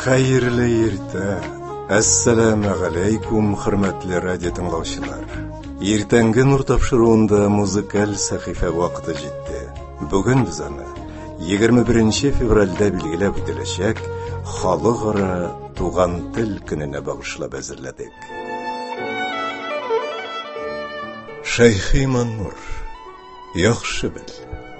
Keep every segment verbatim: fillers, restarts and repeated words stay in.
Хайырлы иртә. Ассаламу алейкум, хөрмәтле радио тыңлаучылар. Иртәнге нур тапшыруында музыкаль сәхифә вакыты җитте. Бүген без аны егерме беренче февральдә билгеләп үтеләчәк Халыкара туган тел көненә багышлап әзерләдек. Шәйхи Маннур, яхшы бел.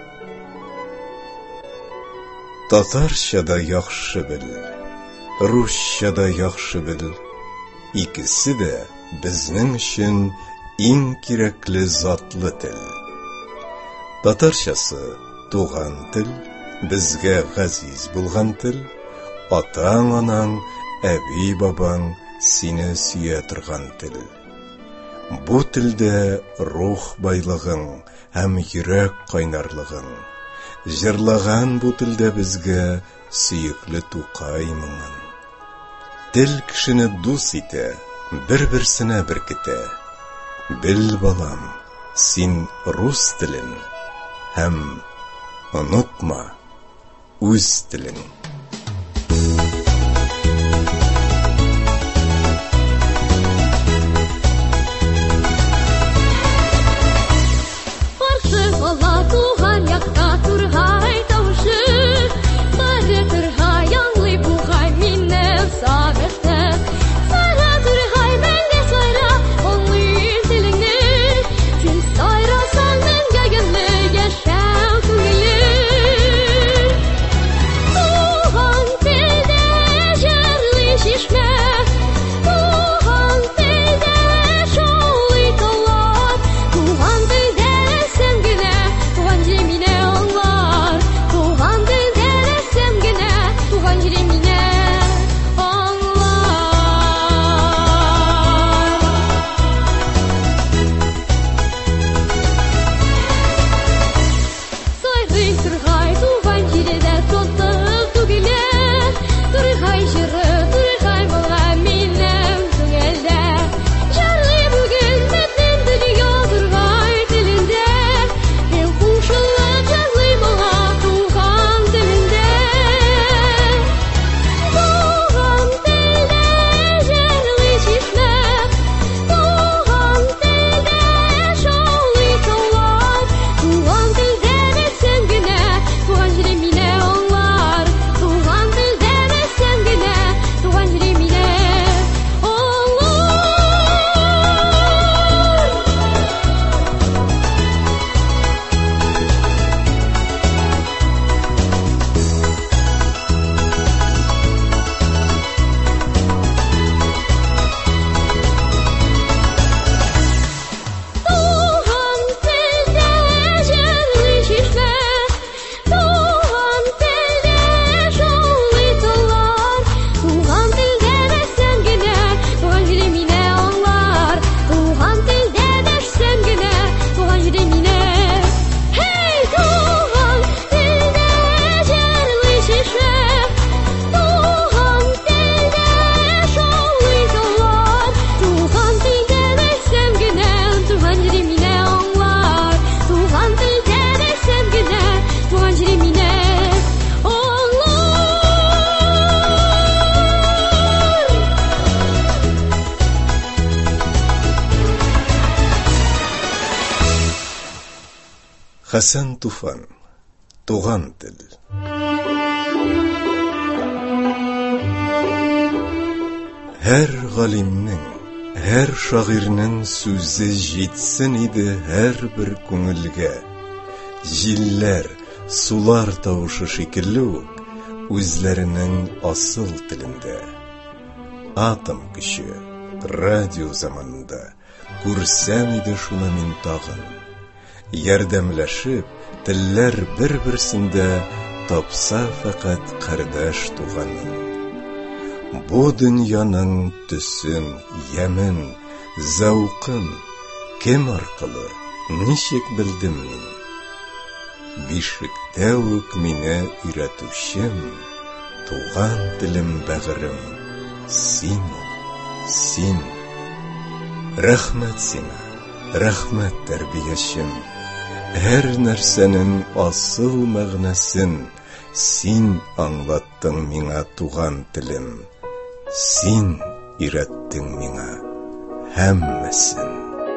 Татарчада яхшы бел, русчада яхшы бел. Икесе дә безнең өчен иң кирәкле затлы тел. Татарчасы туган тел, безгә газиз булган тел, атаң-анаң, әби-бабаң сине сөя торган тел. Бу телдә рух байлыгың һәм йөрәк кайнарлыгың. Җырлаган бу телдә безгә сөекле Тукай моңын. Тел кешене дус итә, бер-берсенә беркетә. Бел, балам, син рус телен һәм онытма үз телен. Хәсән Туфан, туган тел. Һәр галимнең, һәр шагыйрьнең сүзе җитсен иде һәр бер күңелгә. Җилләр, сулар тавышы шикелле үк үзләренең асыл телендә. Атом көче, радио заманында күрсәм иде шуны мин тагын. Ярдәмләшеп, телләр бер-берсендә тапса фақат кардәш туганын. Бу дөньяның төсен, ямен, зәукын кем аркылы, ничек белдем мин? Бишектә үк мине өйрәтүчем, туган телем бәгырем, син, син. Рәхмәт сиңа, рәхмәт тәрбиячем. Һәр нәрсәнең асыл мәгънәсен, Син аңлаттың миңа туган телем, син ирәттең миңа һәммәсен.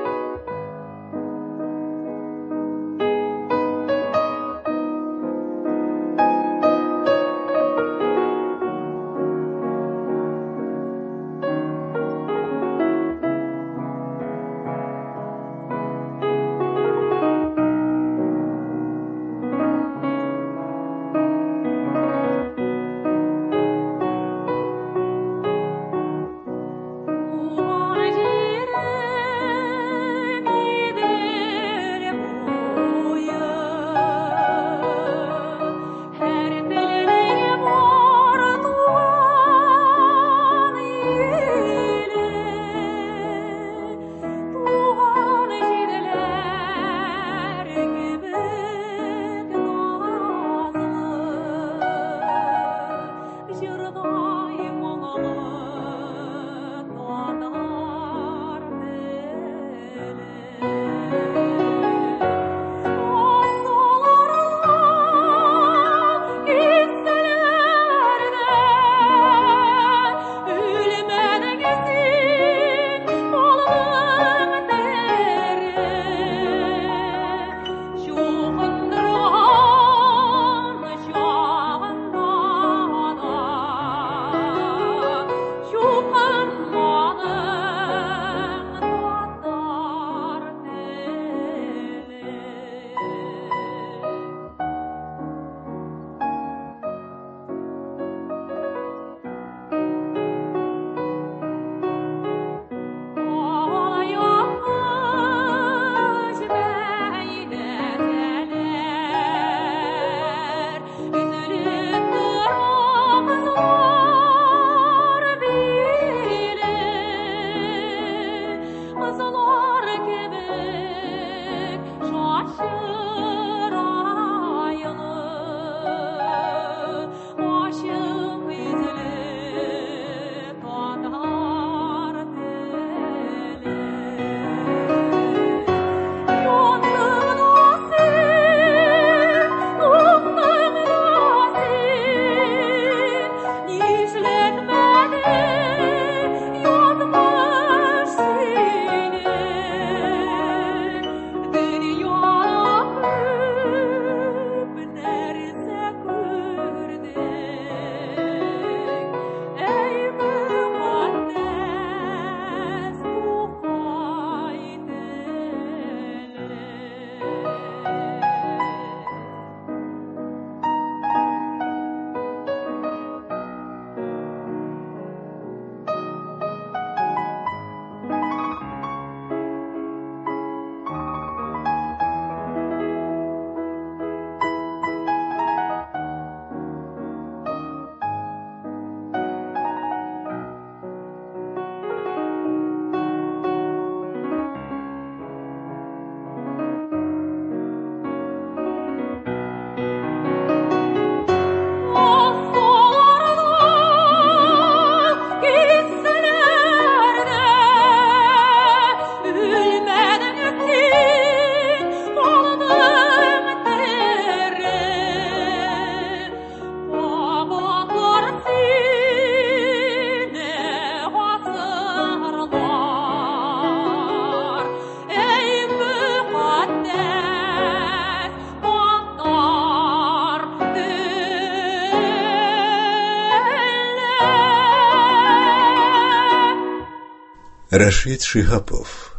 Рашид Шихапов.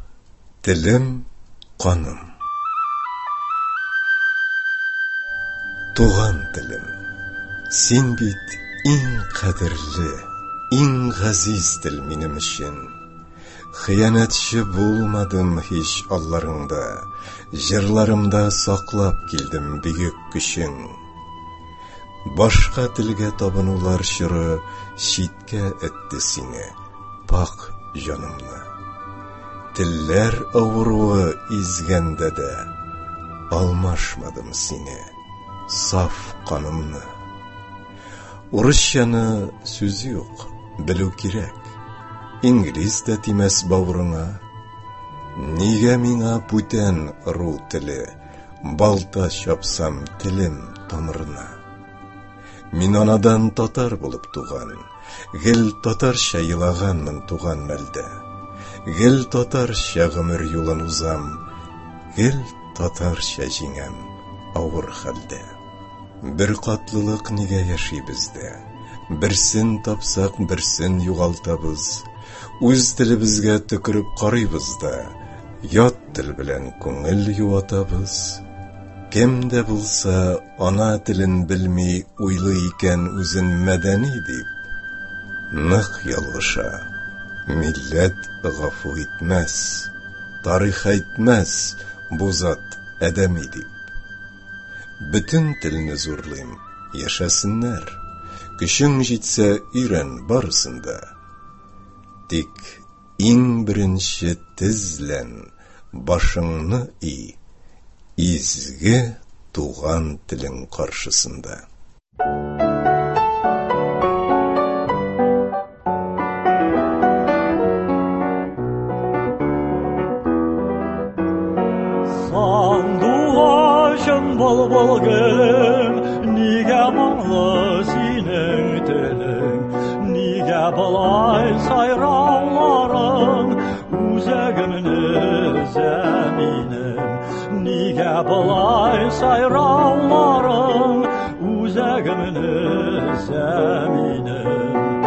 Телем, каным. Туган телем, син бит иң кадерле, иң газиз тел минем өчен. Хыянатчы булмадым һич алларыңда, җырларымда саклап килдем бигек көчең. Башка телгә табынулар чоры читкә этте сине, пак җанымны. Телләр авыруы изгәндә дә алмашмадым сине, саф канымны. Урысчаны сүз юк, белү кирәк. Инглиз дә тимәс бавырыңа. Нигә миңа бүтән ру теле, балта чапсам телем тамырына. Мин анадан татар булып туган, гел татарча йылаганмын туган мәлдә. Гел татарча гомер юлын узам, гел татарча җиңәм авыр хәлдә. Бер катлылык нигә яши бездә? Берсен тапсак, берсен югалтабыз. Үз телебезгә төкереп карыйбыз да, ят тел белән күңел юатабыз. Кем дә булса ана телен белми уйлый икән үзен мәдәни дип, нык ялгыша. Милләт гафу итмәс, тарих әйтмәс, бу зат әдәми дип. Бөтен телне зурлыйм, яшәсеннәр. Көчең җитсә өйрән барысында. Тик иң беренче тезлән башыңны ий, изге туган телең каршысында. Сандуғашым бол-бол гөлім, нигә моңлы синең телең, нигә былай сайрауларың, үзәгемне өзә минем, нигә былай сайрауларың, үзәгемне өзә минем.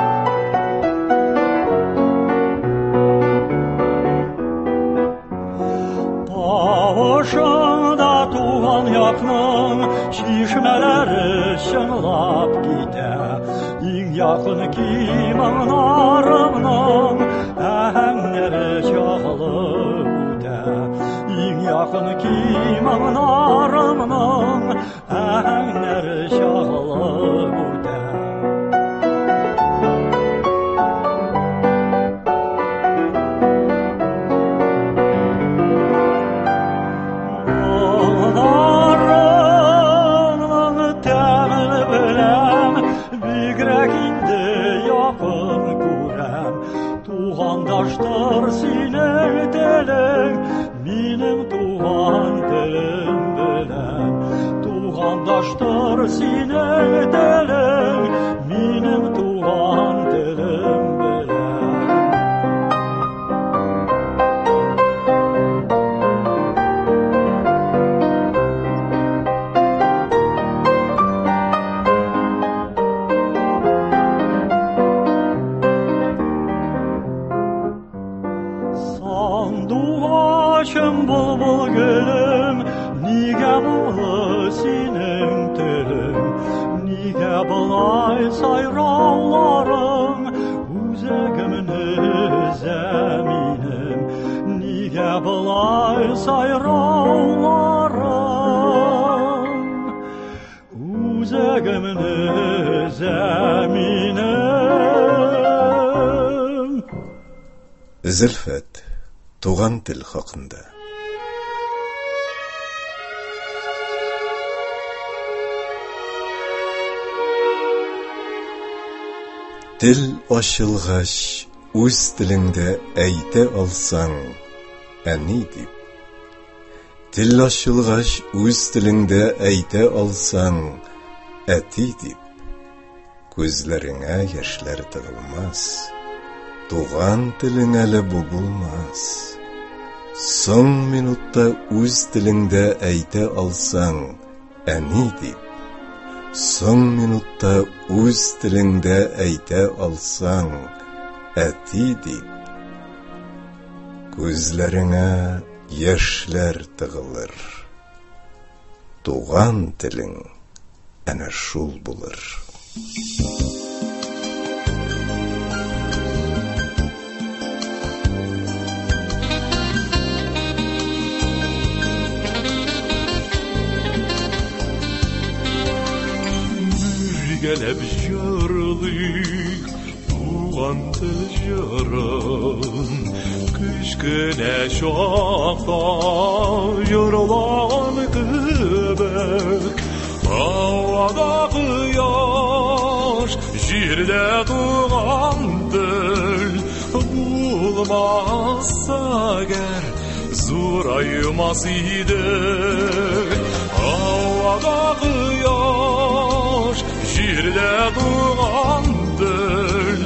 Тавышыңда туган якның чишмәләре чыңлап китә, иң якын кимаңнарымның әһәңнәре чагылып үтә, иң якын кимаңнарымның әһәңнәре чагылып үтә. Тугандаштыр синең телең, минем туган телем белән. Тугандаштыр синең телең, минем туган телем белән. Сандуғашым бол-бол гөлім, нигә моңлы синең телең, нигә былай сайрауларың, үзәгемне өзә минем, нигә былай сайрауларың, үзәгемне өзә минем. Зөлфәт, туган тел хакында. Тел ачылгач, үз телеңдә әйтә алсаң, әни дип. Тел ачылгач, үз телеңдә әйтә алсаң, әти дип. Күзләреңә яшьләр тыгылмас, туган телең әле бу булмас. Соң минутта үз телеңдә әйтә алсаң, әни дип. Соң минутта үз телеңдә әйтә алсаң, әти дип. Күзләреңә яшьләр тыгылыр. Туган телең әнә шул булыр. Gelip jırlık tuğan tılcırın, kış güneş akta yırılan kıbık, havada kıyaş, jirde tuğandır, bulmazsa ger zuraymaz idi. Havada kıyaş, jirde ile tuğan dil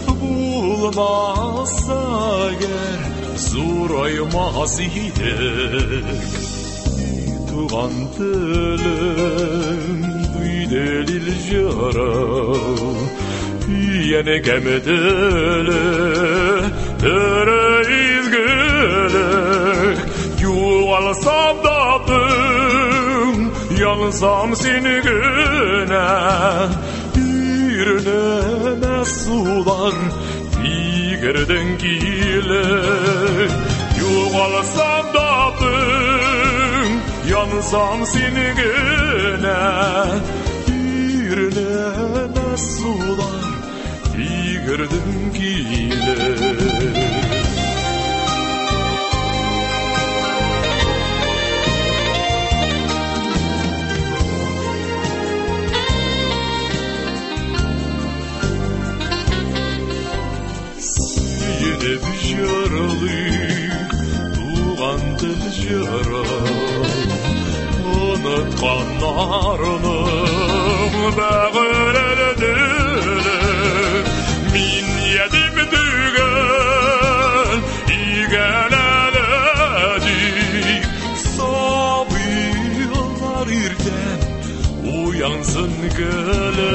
bulmazsa eğer zuraymaz idik. Tuğan dilim delil jara yine gemedele tere izgele yuvalsam dadım yansam seni güne yürüne sular figirden gile yuvalsam dadım yansam seni güne yürüne sular figirden gile. Yine bir yaralı tuğan dil yara unutkanlarının bağırıldığını min yedim düğün igeleledik sabırlar irken uyansın gele.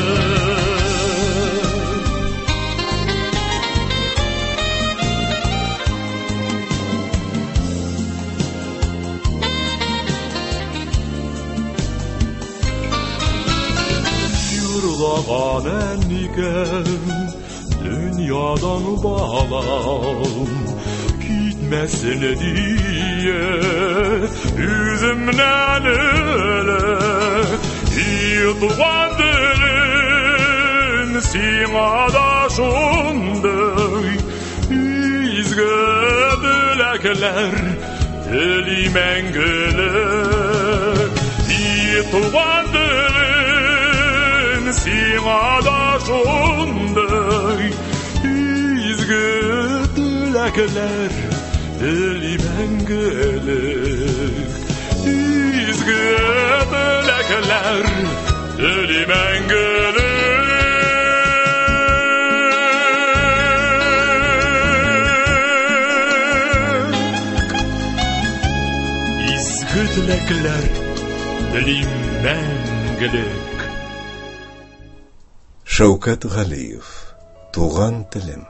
Yurlağan enniken dünyadan bağlam gitmesin diye yüzümden öyle yıtılan dilin simada şunday izge dilekler dilimen güle yıtılan dilin simada şunday izge dilekler dilimen gelir izge dilekler dilimen gelir izge dilekler dilimen gelir. Шаукат Галиев, Туган телем.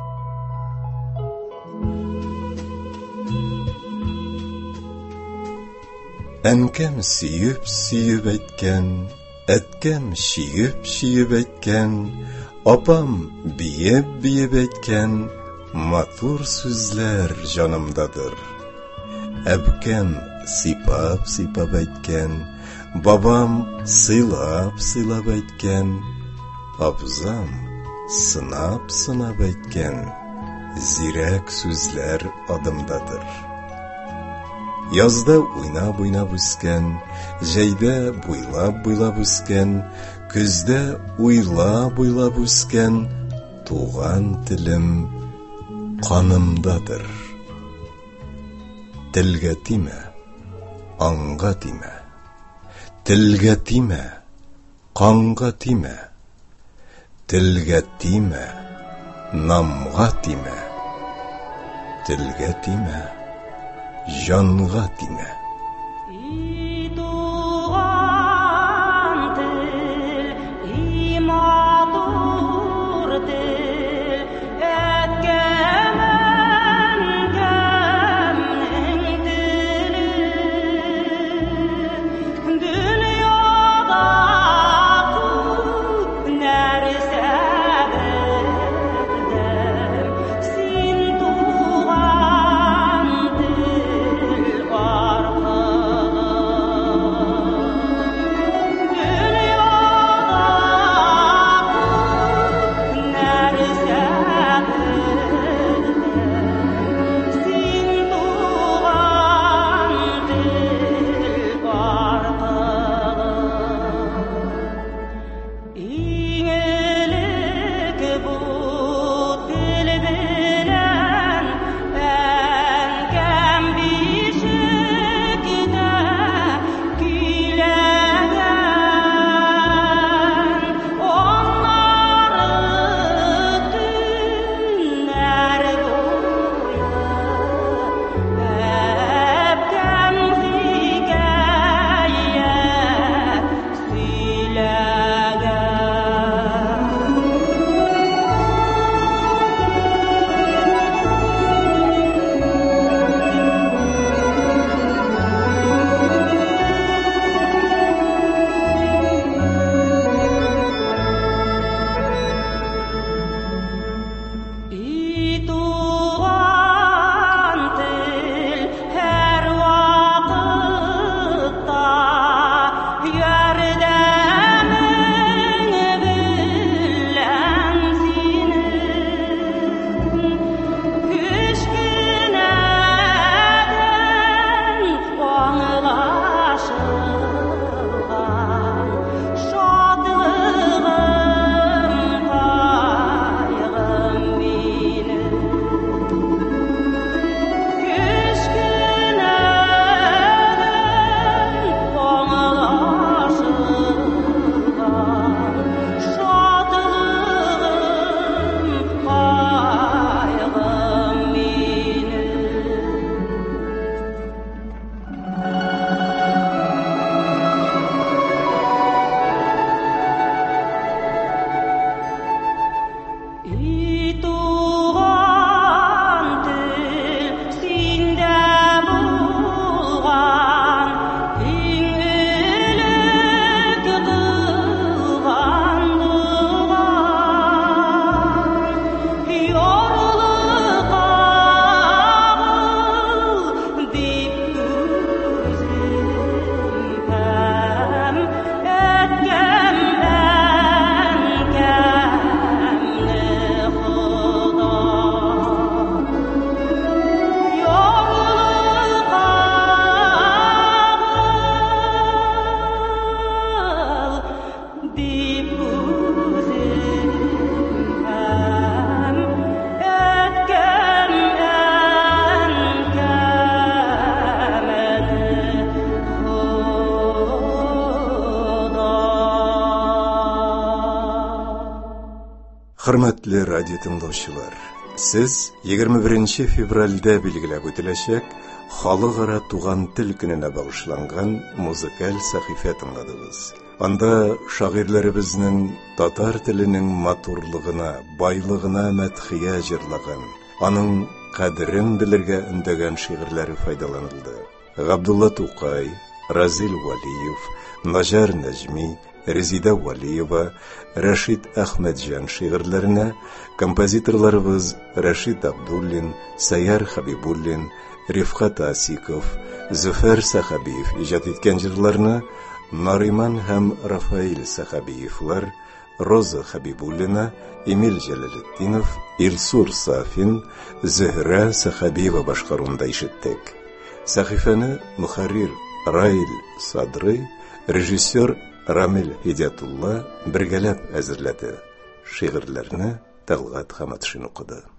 Әнкәм сөйіп-сөйіп әйткән, әткәм шиіп-шиіп әйткән, апам биеп-биеп әйткән, матур сүзләр жанымдадыр. Әбкәм сыйпап-сыйпап әйткән, бабам сыйлап-сыйлап әйткән, абзам сынап-сынап әйткән, зирәк сүзләр адымдадыр. Язда уйнап-уйнап үскән, җәйдә буйлап-буйлап үскән, көздә уйлап-уйлап үскән, туган телем канымдадыр. Телгә тимә, аңга тимә, телгә тимә, канга тимә, телгә тимә, намга тимә, телгә тимә, жанга тимә. Sin tuğan dil var Хөрмәтле радио тыңлаучылар, сез егерме беренче февральдә билгеләп үтеләчәк Халыкара туган тел көненә багышланган музыкаль сәхифә тыңладыгыз. Анда шагыйрьләребезнең татар теленең матурлыгына, байлыгына мәдхия җырлаган, аның кадерен белергә өндәгән шигырьләре файдаланылды. Габдулла Тукай, Разил Валиев, Нажар Нәҗми, Резида Валиева, Рашид Әхмәтҗан шигырьләренә композиторларыбыз Рашид Абдуллин, Саяр Хабибуллин, Рифкат Асиков, Зөфәр Сахабиев иҗат иткән җырларны Нариман һәм Рафаил Сахабиевлар, Роза Хабибуллина, Эмиль Җәләлетдинов, Илсур Сафин, Зөһрә Сахабиева башкаруында ишеттек. Сәхифәне мөхәррир Раил Садрый, режиссер Рамил Хидиятулла бергәләп әзерләде. Шигырьләрне Тәлгат Хаматшин укыды.